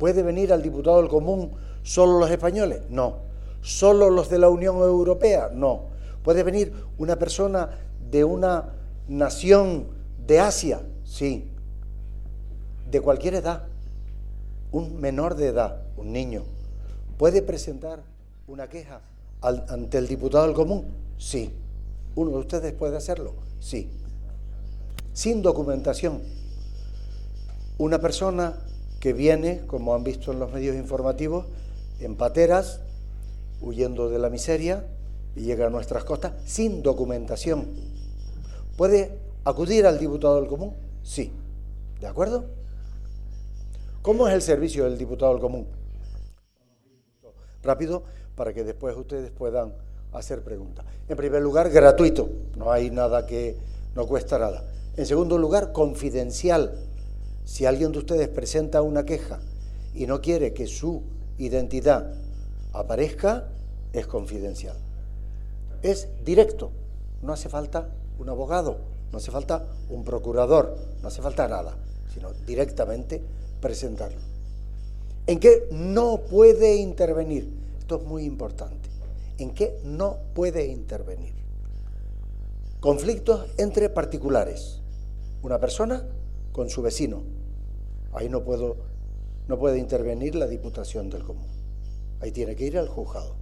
¿Puede venir al diputado del común solo los españoles? No. ¿Solo los de la Unión Europea? No. ¿Puede venir una persona de una nación de Asia? Sí. De cualquier edad. Un menor de edad, un niño, ¿puede presentar una queja ante el diputado del común? Sí. ¿Uno de ustedes puede hacerlo? Sí. Sin documentación. Una persona que viene, como han visto en los medios informativos, en pateras, huyendo de la miseria, y llega a nuestras costas, sin documentación. ¿Puede acudir al diputado del común? Sí. ¿De acuerdo? ¿Cómo es el servicio del diputado del común? Rápido, para que después ustedes puedan hacer preguntas. En primer lugar, gratuito, no hay nada que no cuesta nada. En segundo lugar, confidencial. Si alguien de ustedes presenta una queja y no quiere que su identidad aparezca, es confidencial. Es directo, no hace falta un abogado, no hace falta un procurador, no hace falta nada, sino directamente presentarlo. ¿En qué no puede intervenir? Esto es muy importante. ¿En qué no puede intervenir? Conflictos entre particulares. Una persona con su vecino. Ahí no puede intervenir la Diputación del Común. Ahí tiene que ir al juzgado.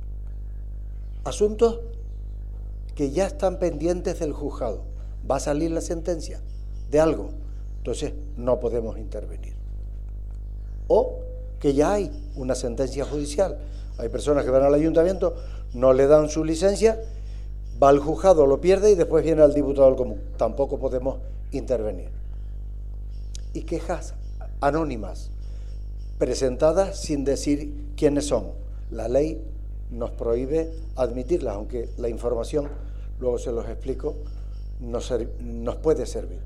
Asuntos que ya están pendientes del juzgado. Va a salir la sentencia de algo. Entonces no podemos intervenir. O que ya hay una sentencia judicial. Hay personas que van al ayuntamiento, no le dan su licencia, va al juzgado, lo pierde y después viene al diputado del común. Tampoco podemos intervenir. Y quejas anónimas, presentadas sin decir quiénes son. La ley nos prohíbe admitirlas, aunque la información, luego se los explico, nos puede servir.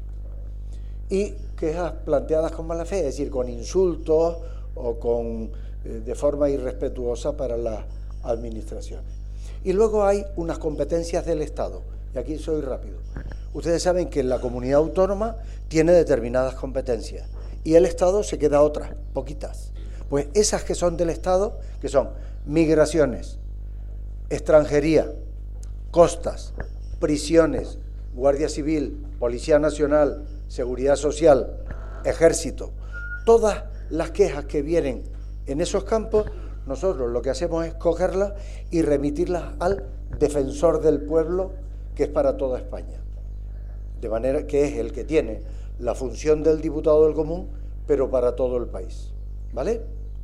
Y quejas planteadas con mala fe, es decir, con insultos o de forma irrespetuosa para las administraciones. Y luego hay unas competencias del Estado, y aquí soy rápido. Ustedes saben que la comunidad autónoma tiene determinadas competencias y el Estado se queda otras, poquitas. Pues esas que son del Estado, que son migraciones, extranjería, costas, prisiones, Guardia Civil, Policía Nacional, Seguridad Social, Ejército, todas las quejas que vienen en esos campos, nosotros lo que hacemos es cogerlas y remitirlas al defensor del pueblo, que es para toda España. De manera que es el que tiene la función del diputado del común, pero para todo el país. ¿Vale?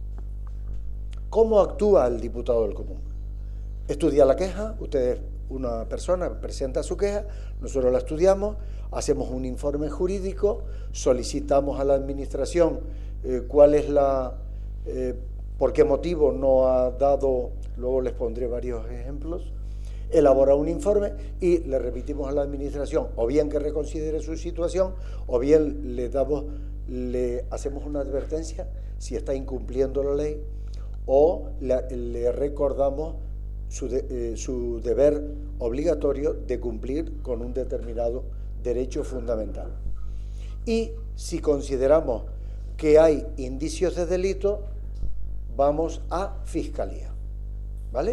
¿Cómo actúa el diputado del común? Estudia la queja, ustedes, una persona presenta su queja, nosotros la estudiamos, hacemos un informe jurídico, solicitamos a la administración cuál es por qué motivo no ha dado, luego les pondré varios ejemplos, elabora un informe y le remitimos a la administración, o bien que reconsidere su situación, o bien le hacemos una advertencia si está incumpliendo la ley, o le recordamos su deber obligatorio de cumplir con un determinado derecho fundamental. Y si consideramos que hay indicios de delito, vamos a Fiscalía. ¿Vale?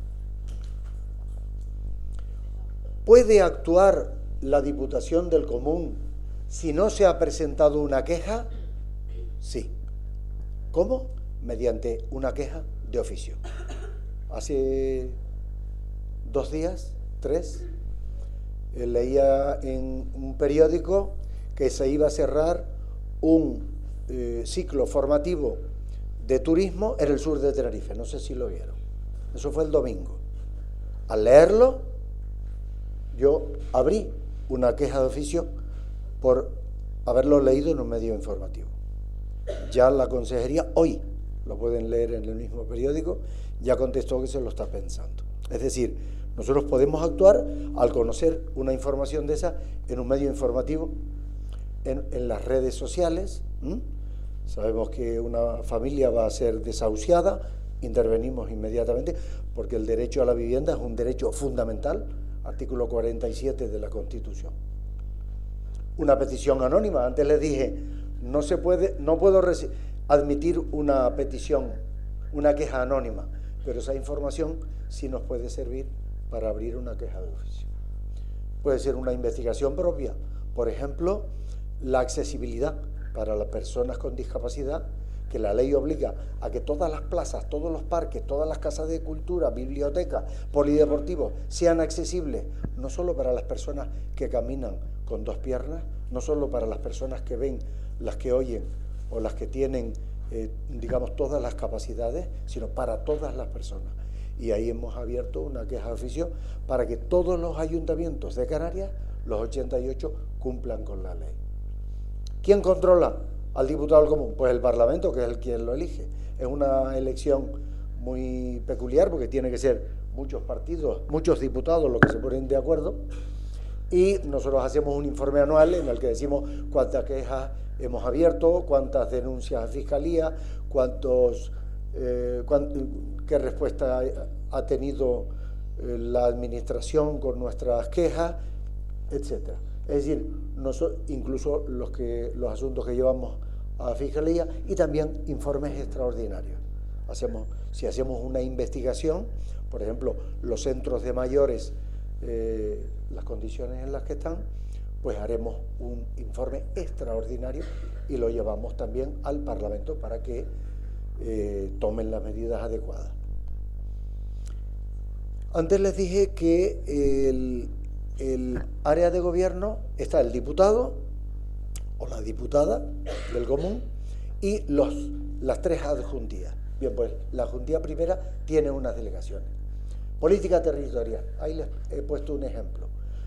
¿Puede actuar la Diputación del Común si no se ha presentado una queja? Sí. ¿Cómo? Mediante una queja de oficio. Hace 2 días, 3, leía en un periódico que se iba a cerrar un ciclo formativo de turismo en el sur de Tenerife. No sé si lo vieron. Eso fue el domingo. Al leerlo, yo abrí una queja de oficio por haberlo leído en un medio informativo. Ya la consejería, hoy, lo pueden leer en el mismo periódico, ya contestó que se lo está pensando. Es decir, nosotros podemos actuar al conocer una información de esa en un medio informativo, en las redes sociales. Sabemos que una familia va a ser desahuciada, intervenimos inmediatamente, porque el derecho a la vivienda es un derecho fundamental, artículo 47 de la Constitución. Una petición anónima, antes les dije, no puedo recibir, admitir una petición, una queja anónima, pero esa información sí nos puede servir para abrir una queja de oficio. Puede ser una investigación propia, por ejemplo, la accesibilidad para las personas con discapacidad, que la ley obliga a que todas las plazas, todos los parques, todas las casas de cultura, bibliotecas, polideportivos sean accesibles, no solo para las personas que caminan con dos piernas, no solo para las personas que ven, las que oyen o las que tienen, digamos, todas las capacidades, sino para todas las personas. Y ahí hemos abierto una queja de oficio para que todos los ayuntamientos de Canarias, los 88, cumplan con la ley. ¿Quién controla al diputado del común? Pues el Parlamento, que es el quien lo elige. Es una elección muy peculiar porque tiene que ser muchos partidos, muchos diputados los que se ponen de acuerdo, y nosotros hacemos un informe anual en el que decimos cuántas quejas hemos abierto, cuántas denuncias a fiscalía, qué respuesta ha tenido la administración con nuestras quejas, etcétera. Es decir, incluso los asuntos que llevamos a fiscalía, y también informes extraordinarios. Si hacemos una investigación, por ejemplo, los centros de mayores, las condiciones en las que están, pues haremos un informe extraordinario y lo llevamos también al Parlamento para que tomen las medidas adecuadas. Antes les dije que el área de gobierno está el diputado o la diputada del común y las tres adjuntías. Bien, pues la adjuntía primera tiene unas delegaciones. Política territorial, ahí les he puesto un ejemplo.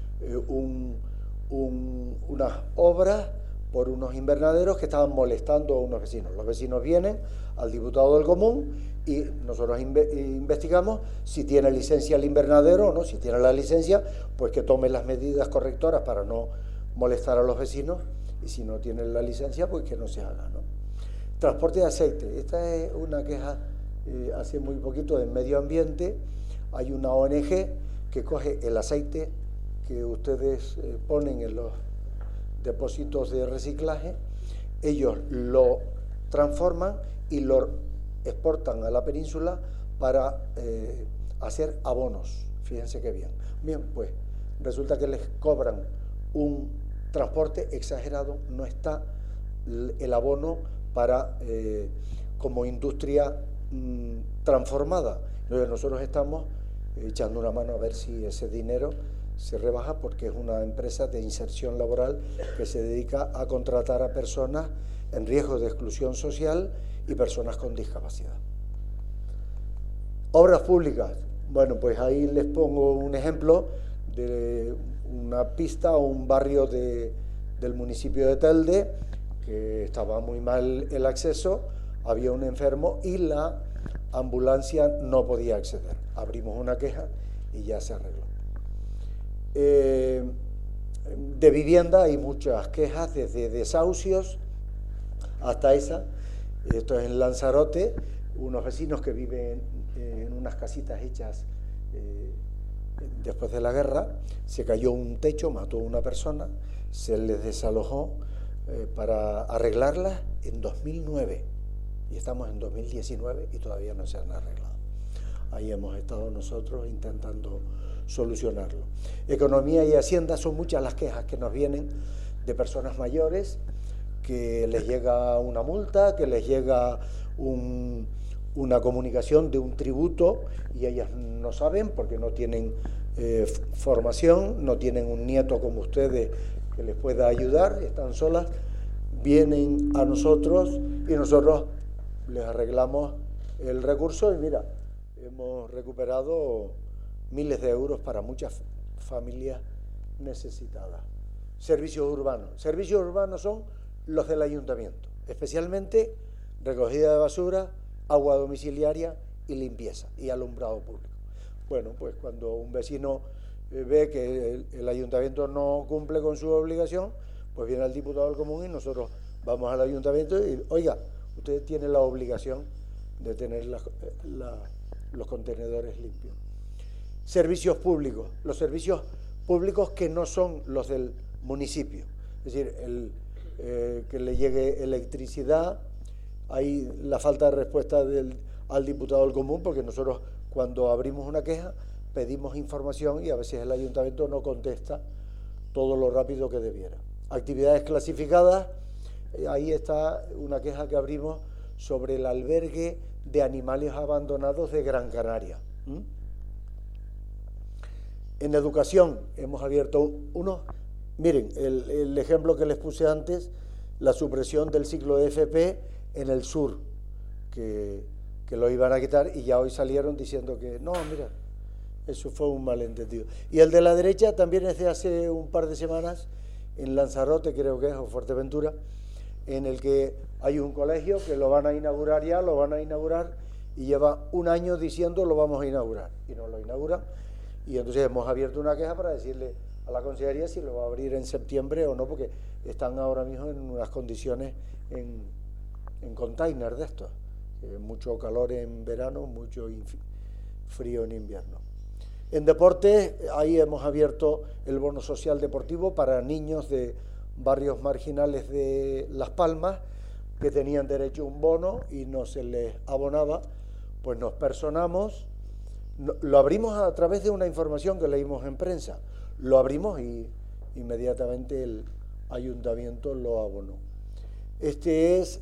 Unas obras por unos invernaderos que estaban molestando a unos vecinos. Los vecinos vienen al diputado del común y nosotros investigamos si tiene licencia el invernadero o no. Si tiene la licencia, pues que tome las medidas correctoras para no molestar a los vecinos, y si no tiene la licencia, pues que no se haga, ¿no? Transporte de aceite. Esta es una queja hace muy poquito del medio ambiente. Hay una ONG que coge el aceite que ustedes ponen en los depósitos de reciclaje, ellos lo transforman y lo exportan a la península para hacer abonos. Fíjense qué bien. Bien, pues resulta que les cobran un transporte exagerado, no está el abono para como industria transformada. Entonces nosotros estamos echando una mano a ver si ese dinero se rebaja, porque es una empresa de inserción laboral que se dedica a contratar a personas en riesgo de exclusión social y personas con discapacidad. Obras públicas. Bueno, pues ahí les pongo un ejemplo de una pista o un barrio del municipio de Telde, que estaba muy mal el acceso, había un enfermo y la ambulancia no podía acceder. Abrimos una queja y ya se arregló. De vivienda hay muchas quejas, desde desahucios hasta esa. Esto es en Lanzarote, unos vecinos que viven en unas casitas hechas después de la guerra. Se cayó un techo, mató a una persona, se les desalojó para arreglarlas en 2009 y estamos en 2019 y todavía no se han arreglado. Ahí hemos estado nosotros intentando solucionarlo. Economía y Hacienda, son muchas las quejas que nos vienen de personas mayores, que les llega una multa, que les llega una comunicación de un tributo y ellas no saben porque no tienen formación, no tienen un nieto como ustedes que les pueda ayudar, están solas, vienen a nosotros y nosotros les arreglamos el recurso y mira, hemos recuperado miles de euros para muchas familias necesitadas. Servicios urbanos. Servicios urbanos son los del ayuntamiento, especialmente recogida de basura, agua domiciliaria y limpieza y alumbrado público. Bueno, pues cuando un vecino ve que el ayuntamiento no cumple con su obligación, pues viene al diputado del común y nosotros vamos al ayuntamiento y oiga, usted tiene la obligación de tener los contenedores limpios. Servicios públicos, los servicios públicos que no son los del municipio, es decir, que le llegue electricidad, hay la falta de respuesta al diputado del común, porque nosotros cuando abrimos una queja pedimos información y a veces el ayuntamiento no contesta todo lo rápido que debiera. Actividades clasificadas, ahí está una queja que abrimos sobre el albergue de animales abandonados de Gran Canaria. En educación hemos abierto uno, miren, el ejemplo que les puse antes, la supresión del ciclo de FP en el sur, que lo iban a quitar y ya hoy salieron diciendo que no, mira, eso fue un malentendido. Y el de la derecha también es de hace un par de semanas, en Lanzarote creo que es, o Fuerteventura, en el que hay un colegio que lo van a inaugurar ya, lo van a inaugurar, y lleva un año diciendo lo vamos a inaugurar, y no lo inauguran. Y entonces hemos abierto una queja para decirle a la Consejería si lo va a abrir en septiembre o no, porque están ahora mismo en unas condiciones en container de estos. Mucho calor en verano, mucho frío en invierno. En deportes, ahí hemos abierto el bono social deportivo para niños de barrios marginales de Las Palmas que tenían derecho a un bono y no se les abonaba, pues nos personamos. Lo abrimos a través de una información que leímos en prensa. Lo abrimos y inmediatamente el ayuntamiento lo abonó. Esto es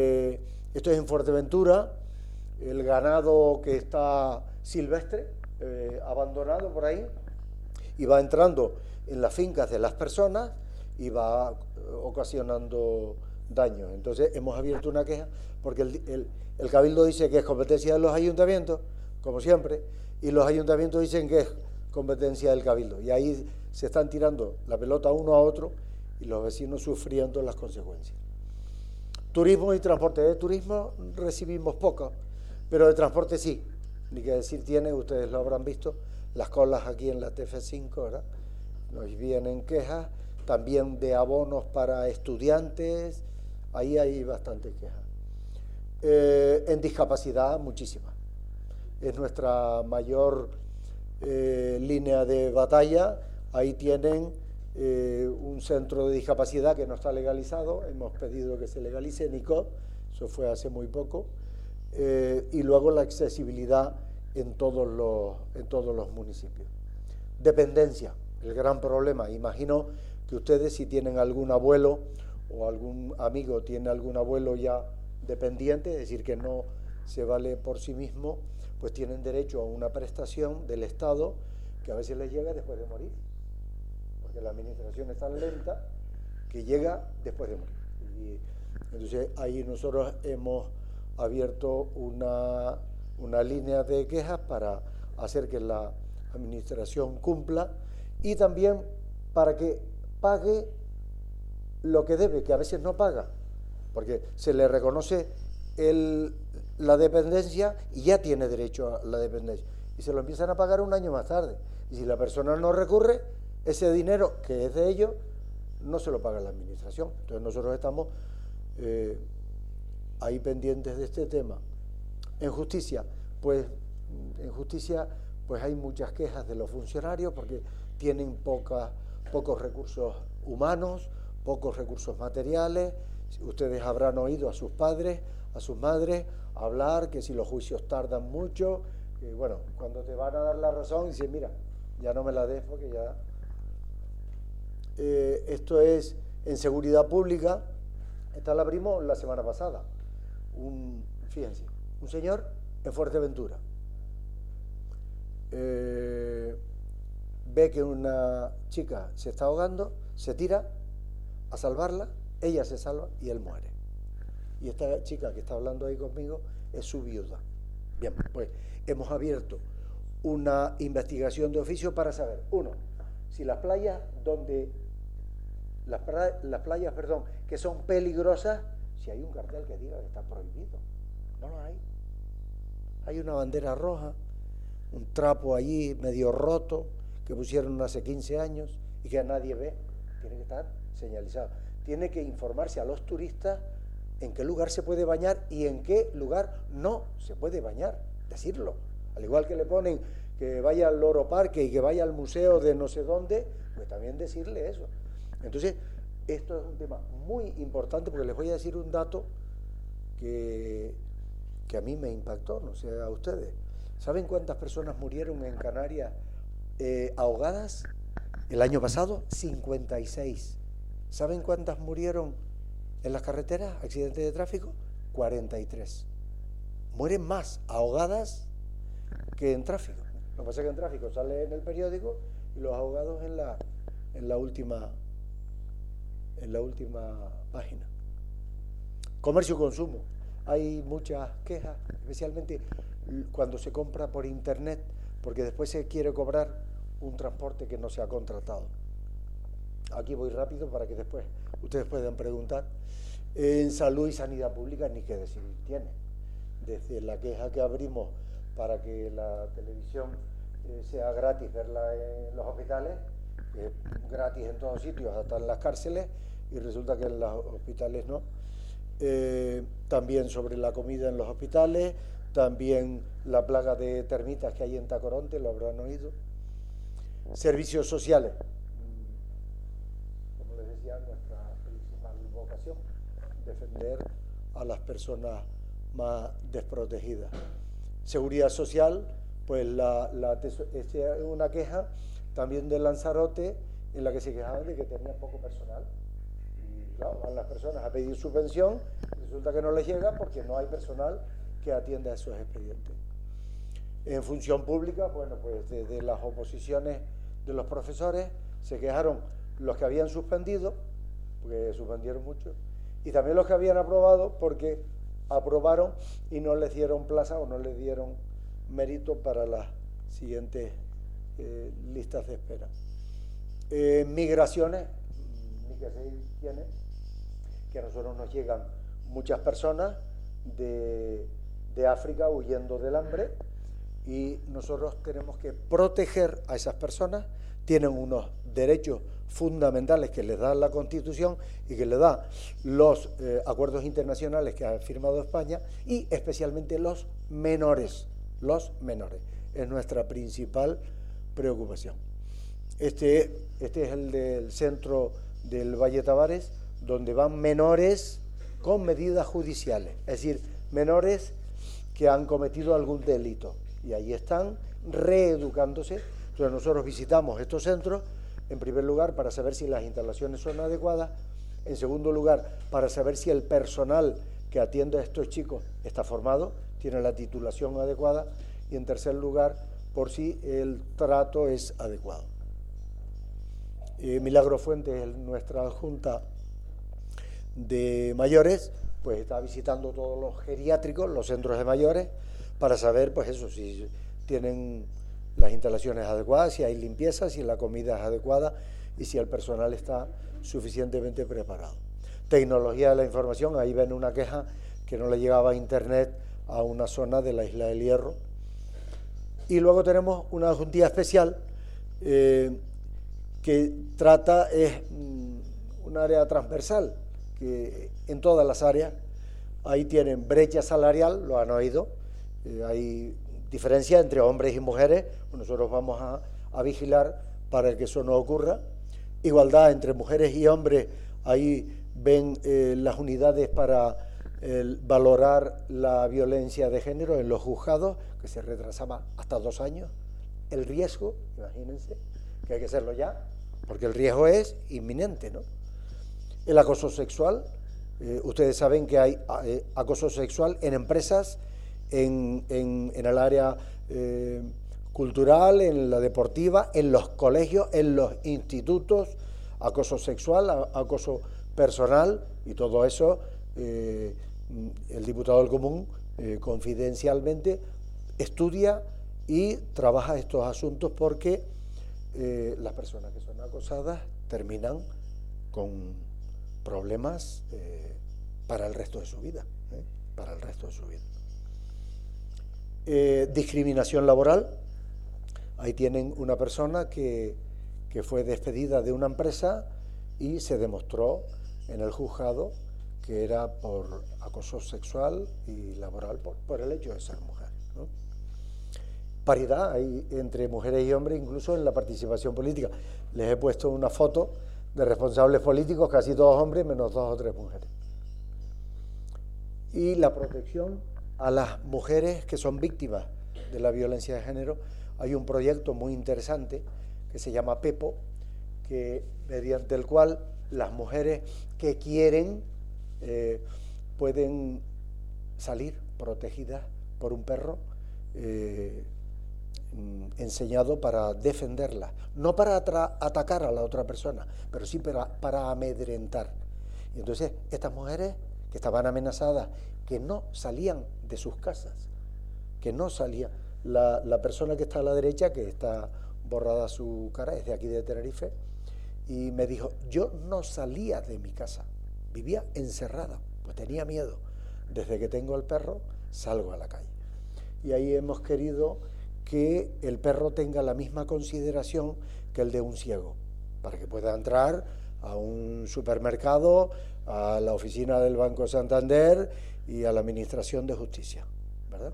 en Fuerteventura, el ganado que está silvestre, abandonado por ahí, y va entrando en las fincas de las personas y va ocasionando daños. Entonces hemos abierto una queja porque el Cabildo dice que es competencia de los ayuntamientos, como siempre, y los ayuntamientos dicen que es competencia del Cabildo. Y ahí se están tirando la pelota uno a otro y los vecinos sufriendo las consecuencias. Turismo y transporte. De turismo recibimos poco, pero de transporte sí. Ni que decir tiene, ustedes lo habrán visto, las colas aquí en la TF5, ¿verdad? Nos vienen quejas, también de abonos para estudiantes, ahí hay bastantes quejas. En discapacidad, muchísimas. Es nuestra mayor línea de batalla. Ahí tienen un centro de discapacidad que no está legalizado, hemos pedido que se legalice, NICO, eso fue hace muy poco, y luego la accesibilidad en todos los municipios. Dependencia, el gran problema. Imagino que ustedes, si tienen algún abuelo o algún amigo tiene algún abuelo ya dependiente, es decir, que no se vale por sí mismo, pues tienen derecho a una prestación del Estado que a veces les llega después de morir, porque la administración es tan lenta que llega después de morir. Y entonces ahí nosotros hemos abierto una línea de quejas para hacer que la administración cumpla y también para que pague lo que debe, que a veces no paga, porque se le reconoce la dependencia y ya tiene derecho a la dependencia, y se lo empiezan a pagar un año más tarde, y si la persona no recurre, ese dinero que es de ellos no se lo paga la administración. Entonces nosotros estamos ahí pendientes de este tema. En justicia, pues hay muchas quejas de los funcionarios porque tienen pocos recursos humanos, pocos recursos materiales. Ustedes habrán oído a sus padres, a sus madres hablar que si los juicios tardan mucho, que bueno, cuando te van a dar la razón dicen, mira, ya no me la des porque ya... esto es en seguridad pública. Esta la abrimos la semana pasada. Fíjense, un señor en Fuerteventura ve que una chica se está ahogando, se tira a salvarla, ella se salva y él muere. Y esta chica que está hablando ahí conmigo es su viuda. Bien, pues hemos abierto una investigación de oficio para saber, uno, si las playas que son peligrosas, si hay un cartel que diga que está prohibido. No lo hay. Hay una bandera roja, un trapo allí medio roto que pusieron hace 15 años y que nadie ve. Tiene que estar señalizado. Tiene que informarse a los turistas en qué lugar se puede bañar y en qué lugar no se puede bañar. Decirlo. Al igual que le ponen que vaya al Loro Parque y que vaya al museo de no sé dónde, pues también decirle eso. Entonces, esto es un tema muy importante porque les voy a decir un dato que a mí me impactó, no sé a ustedes. ¿Saben cuántas personas murieron en Canarias ahogadas el año pasado? 56. ¿Saben cuántas murieron en las carreteras, accidentes de tráfico? 43. Mueren más ahogadas que en tráfico. Lo que pasa es que en tráfico sale en el periódico y los ahogados en la última página. Comercio y consumo. Hay muchas quejas, especialmente cuando se compra por internet, porque después se quiere cobrar un transporte que no se ha contratado. Aquí voy rápido para que después ustedes puedan preguntar. En salud y sanidad pública ni qué decir tiene. Desde la queja que abrimos para que la televisión sea gratis verla en los hospitales, gratis en todos sitios, hasta en las cárceles, y resulta que en los hospitales no. También sobre la comida en los hospitales, también la plaga de termitas que hay en Tacoronte, lo habrán oído. Servicios sociales, como les decía, nuestra principal vocación, defender a las personas más desprotegidas. Seguridad social, pues es una queja también de Lanzarote, en la que se quejaban de que tenía poco personal. Y claro, van las personas a pedir subvención, resulta que no les llega porque no hay personal que atienda esos expedientes. En función pública, bueno, pues desde las oposiciones de los profesores se quejaron los que habían suspendido, porque suspendieron mucho, y también los que habían aprobado, porque aprobaron y no les dieron plaza o no les dieron mérito para las siguientes listas de espera. Migraciones, ni que se tiene, que a nosotros nos llegan muchas personas de África huyendo del hambre, y nosotros tenemos que proteger a esas personas. Tienen unos derechos fundamentales que les da la Constitución y que les da los acuerdos internacionales que ha firmado España, y especialmente los menores. Los menores es nuestra principal preocupación. Este es el del centro del Valle Tavares, donde van menores con medidas judiciales, es decir, menores que han cometido algún delito, y ahí están reeducándose. Entonces nosotros visitamos estos centros, en primer lugar, para saber si las instalaciones son adecuadas, en segundo lugar, para saber si el personal que atiende a estos chicos está formado, tiene la titulación adecuada, y en tercer lugar, por si el trato es adecuado. Milagro Fuentes, nuestra Junta de Mayores, pues está visitando todos los geriátricos, los centros de mayores, para saber, pues eso, si tienen las instalaciones adecuadas, si hay limpieza, si la comida es adecuada y si el personal está suficientemente preparado. Tecnología de la información, ahí ven una queja que no le llegaba a internet a una zona de la Isla del Hierro. Y luego tenemos una juntilla especial que trata, es un área transversal, que en todas las áreas, ahí tienen brecha salarial, lo han oído, hay diferencia entre hombres y mujeres, nosotros vamos a vigilar para que eso no ocurra. Igualdad entre mujeres y hombres, ahí ven las unidades para valorar la violencia de género en los juzgados, que se retrasaba hasta 2 años. El riesgo, imagínense, que hay que hacerlo ya, porque el riesgo es inminente, ¿no? El acoso sexual, ustedes saben que hay acoso sexual en empresas, en el área cultural, en la deportiva, en los colegios, en los institutos, acoso sexual, acoso personal, y todo eso el diputado del Común confidencialmente estudia y trabaja estos asuntos, porque las personas que son acosadas terminan con problemas para el resto de su vida, para el resto de su vida. Discriminación laboral, ahí tienen una persona que fue despedida de una empresa y se demostró en el juzgado que era por acoso sexual y laboral por el hecho de ser mujer, ¿no? Paridad hay entre mujeres y hombres, incluso en la participación política. Les he puesto una foto de responsables políticos, casi todos hombres, menos 2 o 3 mujeres. y la protección a las mujeres que son víctimas de la violencia de género. Hay un proyecto muy interesante que se llama PEPO, mediante el cual las mujeres que quieren pueden salir protegidas por un perro enseñado para defenderla, no para atacar a la otra persona, pero sí para amedrentar. Y entonces estas mujeres que estaban amenazadas, que no salían de sus casas, que no salían. La persona que está a la derecha, que está borrada su cara, es de aquí de Tenerife, y me dijo, yo no salía de mi casa, vivía encerrada, pues tenía miedo. Desde que tengo el perro, salgo a la calle. Y ahí hemos querido que el perro tenga la misma consideración que el de un ciego, para que pueda entrar a un supermercado, a la oficina del Banco Santander y a la Administración de Justicia, ¿verdad?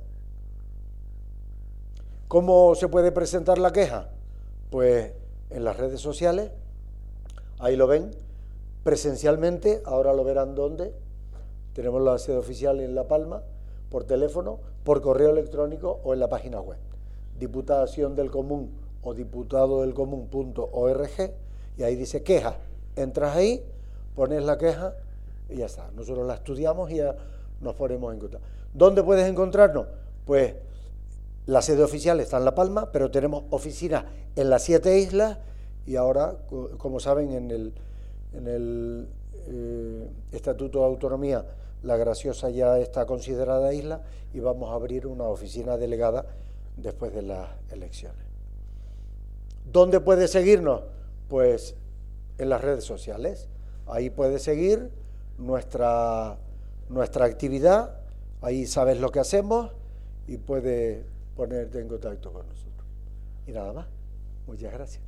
¿Cómo se puede presentar la queja? Pues en las redes sociales, ahí lo ven, presencialmente, ahora lo verán dónde. Tenemos la sede oficial en La Palma, por teléfono, por correo electrónico o en la página web. Diputación del Común o diputadodelcomún.org, y ahí dice queja. Entras ahí, pones la queja y ya está. Nosotros la estudiamos y ya nos ponemos en contacto. ¿Dónde puedes encontrarnos? Pues la sede oficial está en La Palma, pero tenemos oficinas en las 7 islas y ahora, como saben, en el Estatuto de Autonomía, La Graciosa ya está considerada isla y vamos a abrir una oficina delegada después de las elecciones. ¿Dónde puedes seguirnos? Pues en las redes sociales. Ahí puedes seguir nuestra actividad, ahí sabes lo que hacemos y puedes ponerte en contacto con nosotros. Y nada más. Muchas gracias.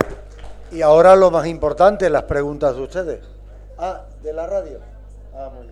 Y ahora lo más importante, las preguntas de ustedes. Ah, de la radio. Ah, muy bien.